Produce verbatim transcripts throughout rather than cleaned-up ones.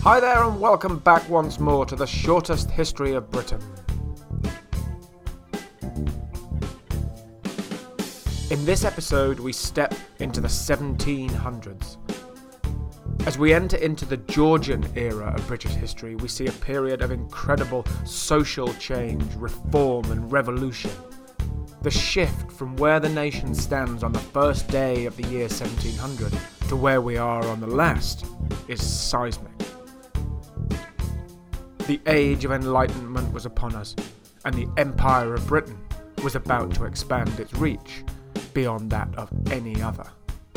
Hi there and welcome back once more to the shortest history of Britain. In this episode we step into the seventeen hundreds. As we enter into the Georgian era of British history, we see a period of incredible social change, reform and revolution. The shift from where the nation stands on the first day of the year seventeen hundred to where we are on the last is seismic. The age of enlightenment was upon us, and the Empire of Britain was about to expand its reach beyond that of any other.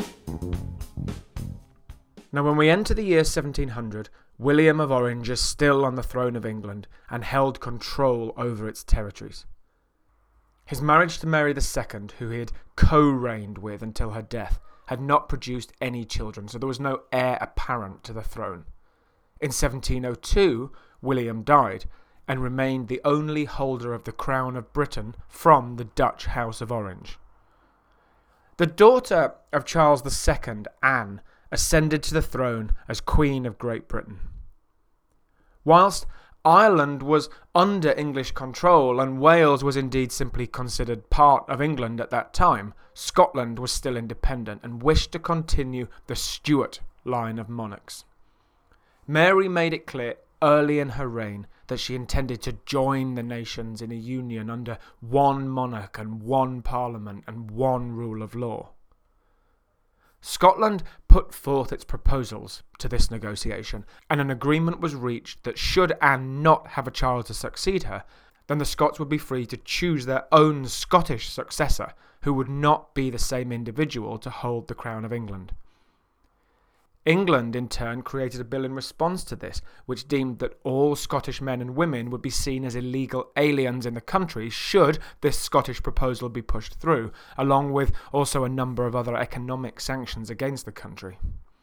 Now when we enter the year seventeen hundred, William of Orange is still on the throne of England and held control over its territories. His marriage to Mary the Second, who he had co-reigned with until her death, had not produced any children, so there was no heir apparent to the throne. In seventeen oh two, William died and remained the only holder of the crown of Britain from the Dutch House of Orange. The daughter of Charles the Second, Anne, ascended to the throne as Queen of Great Britain. Whilst Ireland was under English control and Wales was indeed simply considered part of England at that time, Scotland was still independent and wished to continue the Stuart line of monarchs. Mary made it clear early in her reign that she intended to join the nations in a union under one monarch and one parliament and one rule of law. Scotland put forth its proposals to this negotiation, and an agreement was reached that should Anne not have a child to succeed her, then the Scots would be free to choose their own Scottish successor, who would not be the same individual to hold the crown of England. England, in turn, created a bill in response to this, which deemed that all Scottish men and women would be seen as illegal aliens in the country should this Scottish proposal be pushed through, along with also a number of other economic sanctions against the country.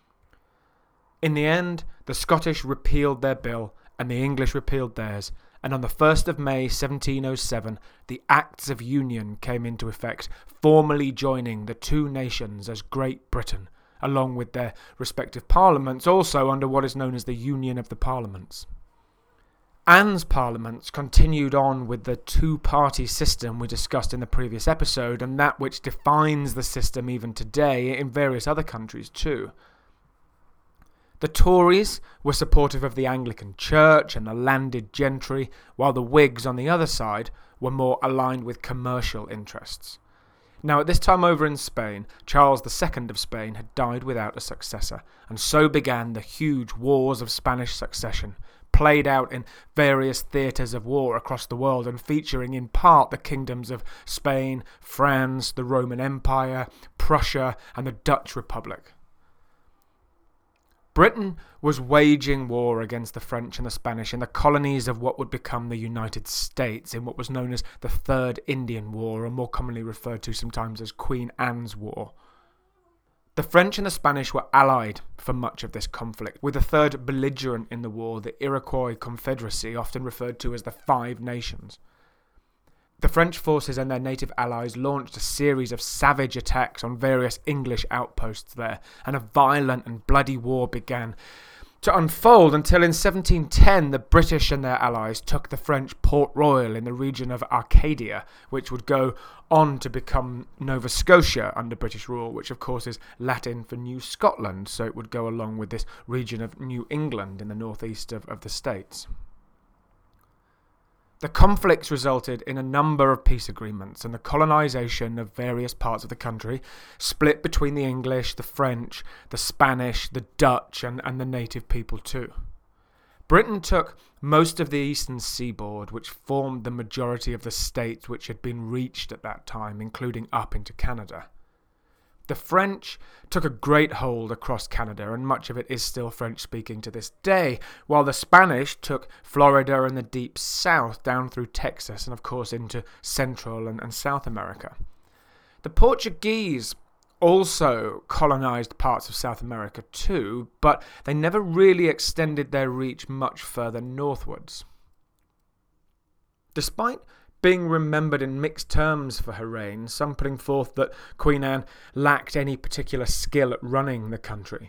In the end, the Scottish repealed their bill and the English repealed theirs, and on the first of May seventeen oh seven, the Acts of Union came into effect, formally joining the two nations as Great Britain, along with their respective parliaments, also under what is known as the Union of the Parliaments. Anne's parliaments continued on with the two-party system we discussed in the previous episode, and that which defines the system even today in various other countries too. The Tories were supportive of the Anglican Church and the landed gentry, while the Whigs on the other side were more aligned with commercial interests. Now at this time over in Spain, Charles the Second of Spain had died without a successor, and so began the huge wars of Spanish succession, played out in various theatres of war across the world and featuring in part the kingdoms of Spain, France, the Roman Empire, Prussia and the Dutch Republic. Britain was waging war against the French and the Spanish in the colonies of what would become the United States in what was known as the Third Indian War, or more commonly referred to sometimes as Queen Anne's War. The French and the Spanish were allied for much of this conflict, with the third belligerent in the war, the Iroquois Confederacy, often referred to as the Five Nations. The French forces and their native allies launched a series of savage attacks on various English outposts there, and a violent and bloody war began to unfold until in seventeen ten the British and their allies took the French Port Royal in the region of Arcadia, which would go on to become Nova Scotia under British rule, which of course is Latin for New Scotland, so it would go along with this region of New England in the northeast of, of the States. The conflicts resulted in a number of peace agreements and the colonisation of various parts of the country, split between the English, the French, the Spanish, the Dutch and, and the native people too. Britain took most of the eastern seaboard, which formed the majority of the states which had been reached at that time, including up into Canada. The French took a great hold across Canada, and much of it is still French-speaking to this day, while the Spanish took Florida and the deep south down through Texas and of course into Central and, and South America. The Portuguese also colonized parts of South America too, but they never really extended their reach much further northwards. Despite being remembered in mixed terms for her reign, some putting forth that Queen Anne lacked any particular skill at running the country,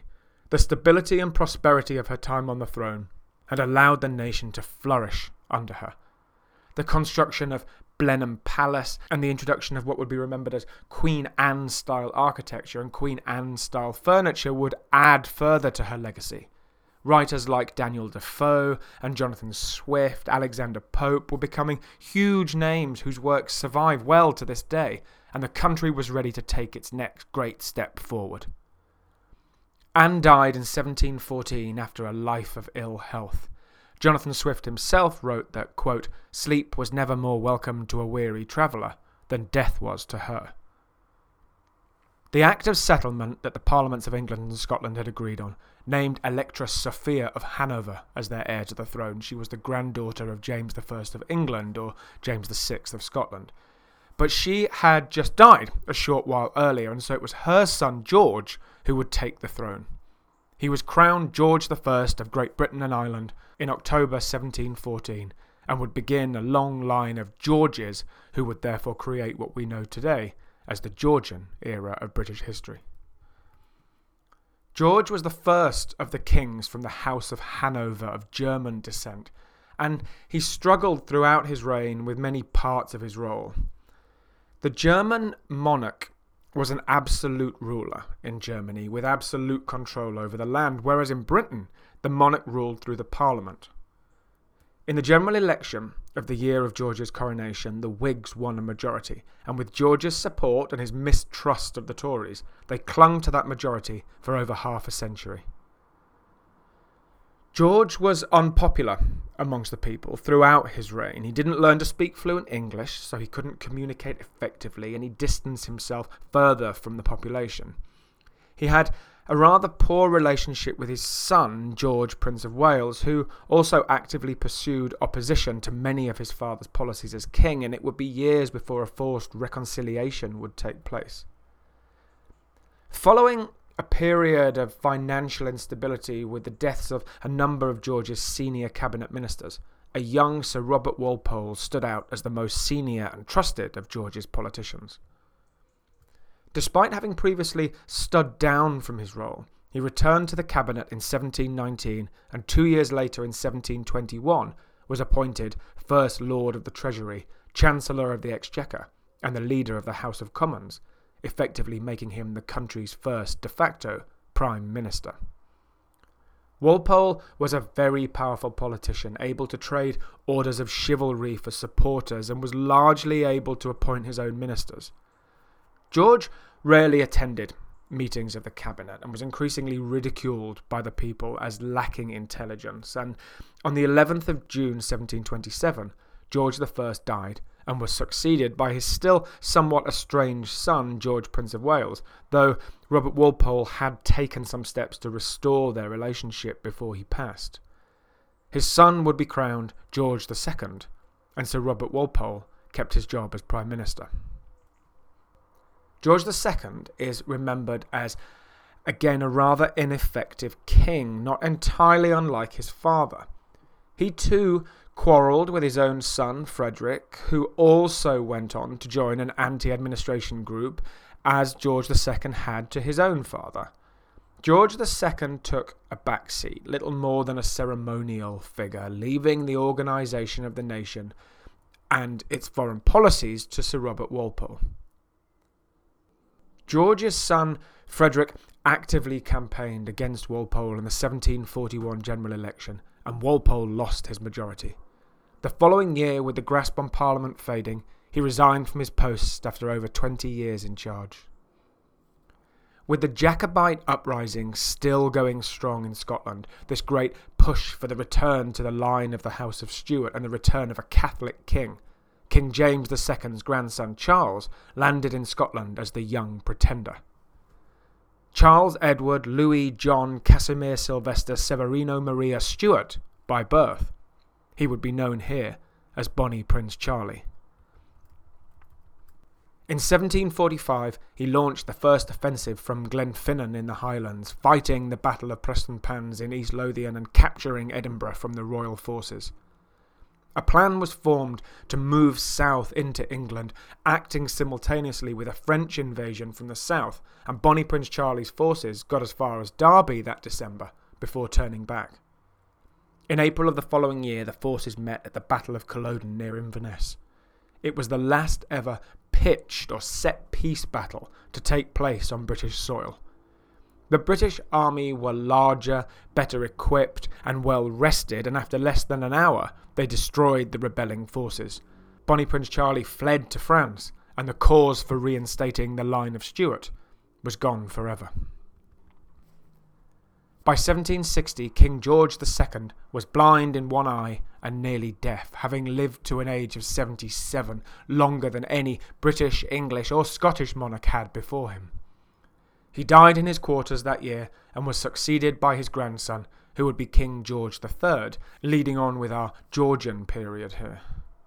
The stability and prosperity of her time on the throne had allowed the nation to flourish under her. The construction of Blenheim Palace and the introduction of what would be remembered as Queen Anne-style architecture and Queen Anne-style furniture would add further to her legacy. Writers like Daniel Defoe and Jonathan Swift, Alexander Pope were becoming huge names whose works survive well to this day, and the country was ready to take its next great step forward. Anne died in seventeen fourteen after a life of ill health. Jonathan Swift himself wrote that, quote, "Sleep was never more welcome to a weary traveller than death was to her." The Act of Settlement that the Parliaments of England and Scotland had agreed on named Electra Sophia of Hanover as their heir to the throne. She was the granddaughter of James the First of England, or James the Sixth of Scotland. But she had just died a short while earlier, and so it was her son George who would take the throne. He was crowned George the First of Great Britain and Ireland in October seventeen fourteen, and would begin a long line of Georges who would therefore create what we know today as the Georgian era of British history. George was the first of the kings from the House of Hanover of German descent, and he struggled throughout his reign with many parts of his role. The German monarch was an absolute ruler in Germany with absolute control over the land, whereas in Britain the monarch ruled through the Parliament. In the general election of the year of George's coronation, the Whigs won a majority, and with George's support and his mistrust of the Tories, they clung to that majority for over half a century. George was unpopular amongst the people throughout his reign. He didn't learn to speak fluent English, so he couldn't communicate effectively, and he distanced himself further from the population. He had a rather poor relationship with his son, George, Prince of Wales, who also actively pursued opposition to many of his father's policies as king, and it would be years before a forced reconciliation would take place. Following a period of financial instability with the deaths of a number of George's senior cabinet ministers, a young Sir Robert Walpole stood out as the most senior and trusted of George's politicians. Despite having previously stood down from his role, he returned to the cabinet in seventeen nineteen, and two years later in seventeen twenty-one was appointed First Lord of the Treasury, Chancellor of the Exchequer, and the leader of the House of Commons, effectively making him the country's first de facto Prime Minister. Walpole was a very powerful politician, able to trade orders of chivalry for supporters, and was largely able to appoint his own ministers. George rarely attended meetings of the cabinet and was increasingly ridiculed by the people as lacking intelligence, and on the eleventh of June seventeen twenty-seven, George the First died and was succeeded by his still somewhat estranged son, George, Prince of Wales, though Robert Walpole had taken some steps to restore their relationship before he passed. His son would be crowned George the Second, and Sir Robert Walpole kept his job as Prime Minister. George the Second is remembered as, again, a rather ineffective king, not entirely unlike his father. He too quarrelled with his own son, Frederick, who also went on to join an anti-administration group, as George the Second had to his own father. George the Second took a backseat, little more than a ceremonial figure, leaving the organisation of the nation and its foreign policies to Sir Robert Walpole. George's son, Frederick, actively campaigned against Walpole in the seventeen forty-one general election, and Walpole lost his majority. The following year, with the grasp on Parliament fading, he resigned from his post after over twenty years in charge. With the Jacobite uprising still going strong in Scotland, this great push for the return to the line of the House of Stuart and the return of a Catholic king, King James the Second's grandson Charles landed in Scotland as the Young Pretender. Charles Edward Louis John Casimir Sylvester Severino Maria Stuart by birth. He would be known here as Bonnie Prince Charlie. In seventeen forty-five, he launched the first offensive from Glenfinnan in the Highlands, fighting the Battle of Prestonpans in East Lothian and capturing Edinburgh from the royal forces. A plan was formed to move south into England, acting simultaneously with a French invasion from the south, and Bonnie Prince Charlie's forces got as far as Derby that December before turning back. In April of the following year, the forces met at the Battle of Culloden near Inverness. It was the last ever pitched or set-piece battle to take place on British soil. The British army were larger, better equipped, and well rested, and after less than an hour, they destroyed the rebelling forces. Bonnie Prince Charlie fled to France, and the cause for reinstating the line of Stuart was gone forever. By seventeen sixty, King George the Second was blind in one eye and nearly deaf, having lived to an age of seventy-seven, longer than any British, English, or Scottish monarch had before him. He died in his quarters that year and was succeeded by his grandson, who would be King George the Third, leading on with our Georgian period here.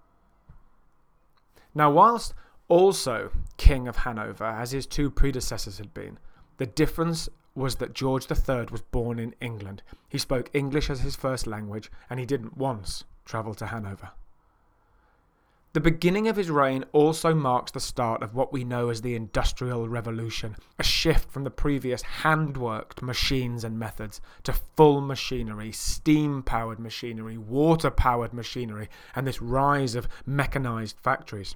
Now, whilst also King of Hanover, as his two predecessors had been, the difference was that George the Third was born in England. He spoke English as his first language, and he didn't once travel to Hanover. The beginning of his reign also marks the start of what we know as the Industrial Revolution, a shift from the previous hand-worked machines and methods to full machinery, steam-powered machinery, water-powered machinery, and this rise of mechanised factories.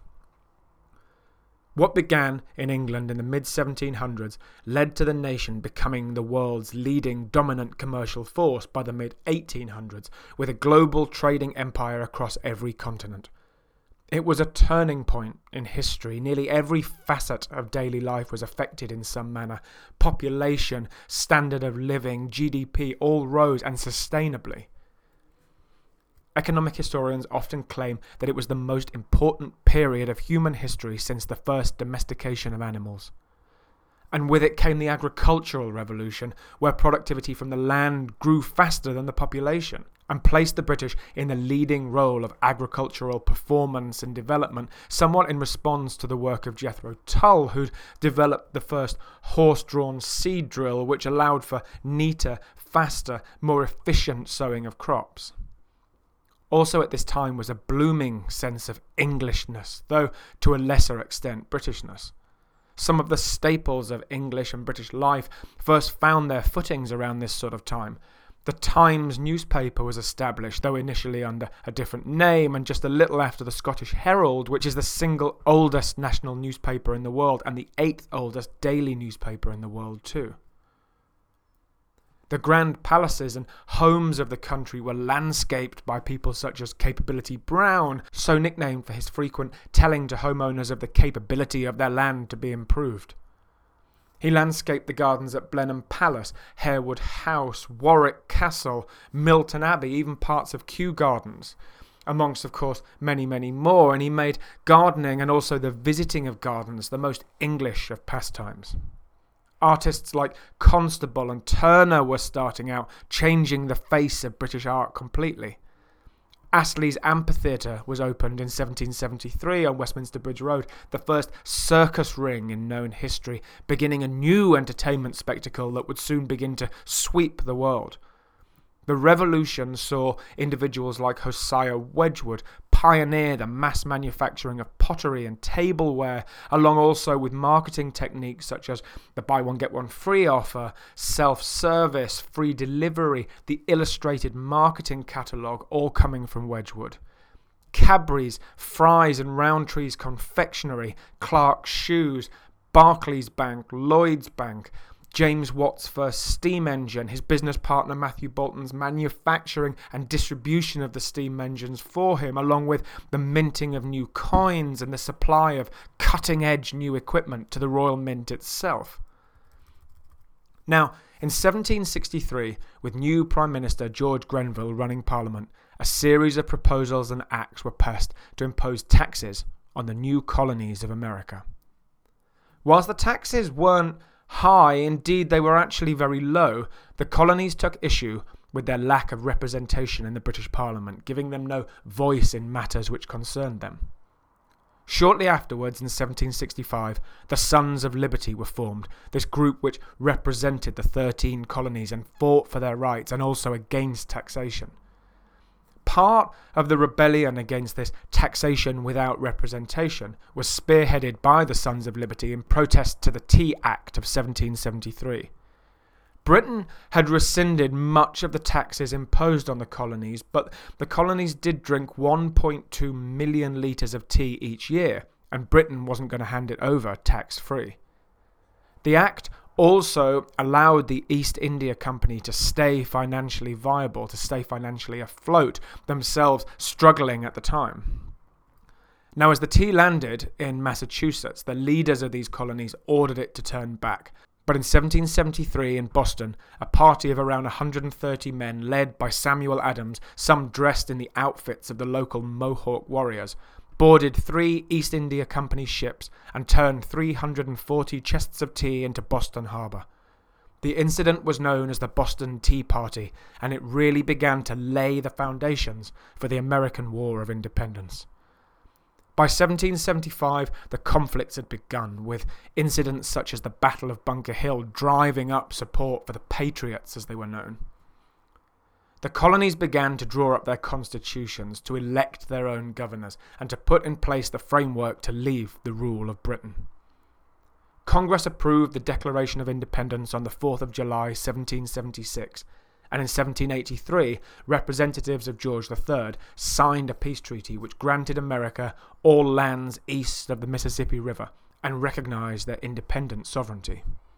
What began in England in the mid seventeen hundreds led to the nation becoming the world's leading dominant commercial force by the mid eighteen hundreds, with a global trading empire across every continent. It was a turning point in history. Nearly every facet of daily life was affected in some manner. Population, standard of living, G D P all rose, and sustainably. Economic historians often claim that it was the most important period of human history since the first domestication of animals. And with it came the agricultural revolution, where productivity from the land grew faster than the population, and placed the British in the leading role of agricultural performance and development, somewhat in response to the work of Jethro Tull, who'd developed the first horse-drawn seed drill, which allowed for neater, faster, more efficient sowing of crops. Also at this time was a blooming sense of Englishness, though to a lesser extent Britishness. Some of the staples of English and British life first found their footings around this sort of time. The Times newspaper was established, though initially under a different name, and just a little after the Scottish Herald, which is the single oldest national newspaper in the world and the eighth oldest daily newspaper in the world too. The grand palaces and homes of the country were landscaped by people such as Capability Brown, so nicknamed for his frequent telling to homeowners of the capability of their land to be improved. He landscaped the gardens at Blenheim Palace, Harewood House, Warwick Castle, Milton Abbey, even parts of Kew Gardens, amongst, of course, many, many more, and he made gardening and also the visiting of gardens the most English of pastimes. Artists like Constable and Turner were starting out, changing the face of British art completely. Astley's Amphitheatre was opened in seventeen seventy-three on Westminster Bridge Road, the first circus ring in known history, beginning a new entertainment spectacle that would soon begin to sweep the world. The Revolution saw individuals like Hosea Wedgwood pioneer the mass manufacturing of pottery and tableware, along also with marketing techniques such as the buy one get one free offer, self-service, free delivery, the illustrated marketing catalogue, all coming from Wedgwood. Cadbury's, Fry's and Rowntree's confectionery, Clark's shoes, Barclays Bank, Lloyds Bank, James Watt's first steam engine, his business partner Matthew Boulton's manufacturing and distribution of the steam engines for him, along with the minting of new coins and the supply of cutting-edge new equipment to the Royal Mint itself. Now, in seventeen sixty-three, with new Prime Minister George Grenville running Parliament, a series of proposals and acts were passed to impose taxes on the new colonies of America. Whilst the taxes weren't high, indeed they were actually very low, the colonies took issue with their lack of representation in the British Parliament, giving them no voice in matters which concerned them. Shortly afterwards, in seventeen sixty-five, the Sons of Liberty were formed, this group which represented the thirteen colonies and fought for their rights and also against taxation. Part of the rebellion against this taxation without representation was spearheaded by the Sons of Liberty in protest to the Tea Act of seventeen seventy-three. Britain had rescinded much of the taxes imposed on the colonies, but the colonies did drink one point two million litres of tea each year, and Britain wasn't going to hand it over tax-free. The Act also allowed the East India Company to stay financially viable, to stay financially afloat, themselves struggling at the time. Now, as the tea landed in Massachusetts, the leaders of these colonies ordered it to turn back. But in seventeen seventy-three in Boston, a party of around one hundred thirty men, led by Samuel Adams, some dressed in the outfits of the local Mohawk warriors, boarded three East India Company ships and turned three hundred forty chests of tea into Boston Harbor. The incident was known as the Boston Tea Party, and it really began to lay the foundations for the American War of Independence. By seventeen seventy-five, the conflicts had begun, with incidents such as the Battle of Bunker Hill driving up support for the Patriots, as they were known. The colonies began to draw up their constitutions, to elect their own governors, and to put in place the framework to leave the rule of Britain. Congress approved the Declaration of Independence on the fourth of July, seventeen seventy-six, and in seventeen eighty-three, representatives of George the Third signed a peace treaty which granted America all lands east of the Mississippi River and recognized their independent sovereignty.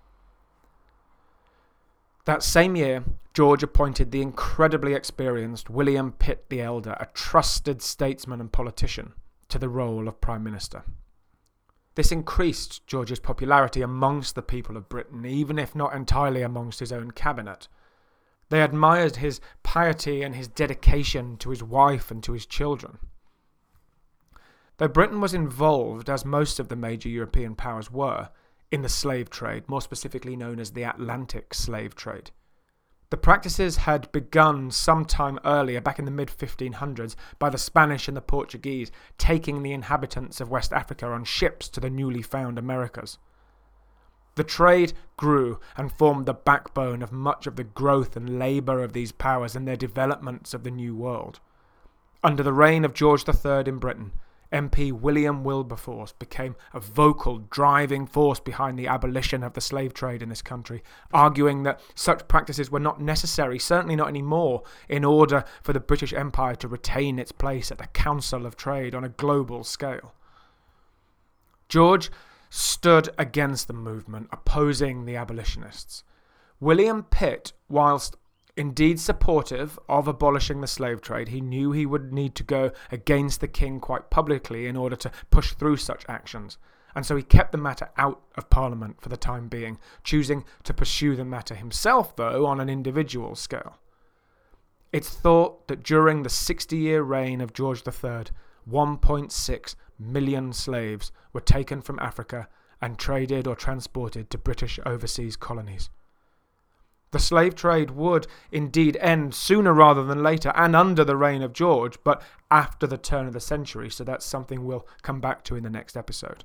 That same year, George appointed the incredibly experienced William Pitt the Elder, a trusted statesman and politician, to the role of Prime Minister. This increased George's popularity amongst the people of Britain, even if not entirely amongst his own cabinet. They admired his piety and his dedication to his wife and to his children. Though Britain was involved, as most of the major European powers were, in the slave trade, more specifically known as the Atlantic slave trade. The practices had begun sometime earlier, back in the mid fifteen hundreds, by the Spanish and the Portuguese taking the inhabitants of West Africa on ships to the newly found Americas. The trade grew and formed the backbone of much of the growth and labour of these powers and their developments of the New World. Under the reign of George the Third in Britain, M P William Wilberforce became a vocal driving force behind the abolition of the slave trade in this country, arguing that such practices were not necessary, certainly not anymore, in order for the British Empire to retain its place at the Council of Trade on a global scale. George stood against the movement, opposing the abolitionists. William Pitt, whilst indeed supportive of abolishing the slave trade, he knew he would need to go against the king quite publicly in order to push through such actions, and so he kept the matter out of Parliament for the time being, choosing to pursue the matter himself, though, on an individual scale. It's thought that during the sixty-year reign of George the Third, one point six million slaves were taken from Africa and traded or transported to British overseas colonies. The slave trade would indeed end sooner rather than later, and under the reign of George, but after the turn of the century, so that's something we'll come back to in the next episode.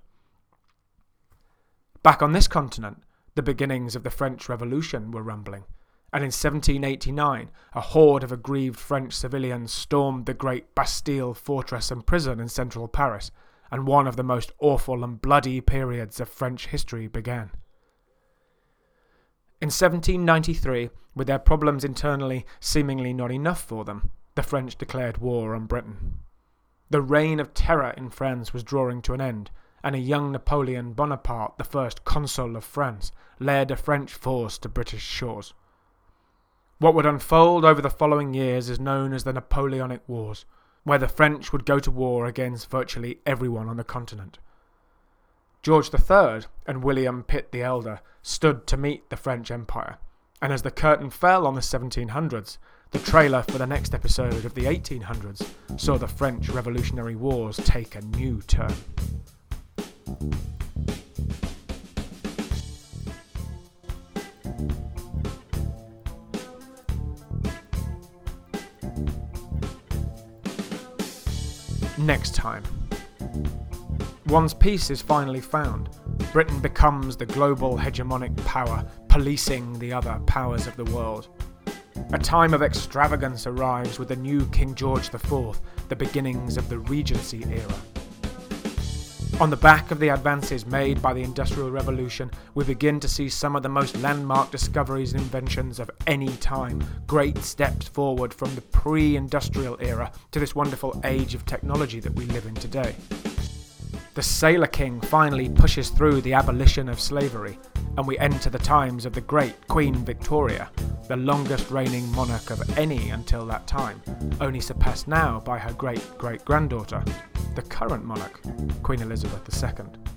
Back on this continent, the beginnings of the French Revolution were rumbling, and in seventeen eighty-nine, a horde of aggrieved French civilians stormed the great Bastille fortress and prison in central Paris, and one of the most awful and bloody periods of French history began. In seventeen ninety-three, with their problems internally seemingly not enough for them, the French declared war on Britain. The reign of terror in France was drawing to an end, and a young Napoleon Bonaparte, the first consul of France, led a French force to British shores. What would unfold over the following years is known as the Napoleonic Wars, where the French would go to war against virtually everyone on the continent. George the Third and William Pitt the Elder stood to meet the French Empire, and as the curtain fell on the seventeen hundreds, the trailer for the next episode of the eighteen hundreds saw the French Revolutionary Wars take a new turn. Next time. Once peace is finally found, Britain becomes the global hegemonic power, policing the other powers of the world. A time of extravagance arrives with the new King George the Fourth, the beginnings of the Regency era. On the back of the advances made by the Industrial Revolution, we begin to see some of the most landmark discoveries and inventions of any time, great steps forward from the pre-industrial era to this wonderful age of technology that we live in today. The Sailor King finally pushes through the abolition of slavery, and we enter the times of the great Queen Victoria, the longest reigning monarch of any until that time, only surpassed now by her great-great-granddaughter, the current monarch, Queen Elizabeth the Second.